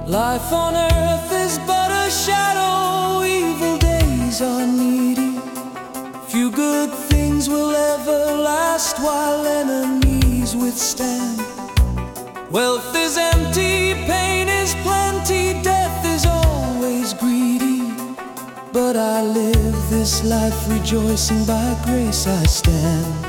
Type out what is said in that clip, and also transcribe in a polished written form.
Life on earth is but a shadow, evil days are needy. Few good things will ever last while enemies withstand. Wealth is empty, pain is plenty, death is always greedy. But I live this life rejoicing, by grace I stand.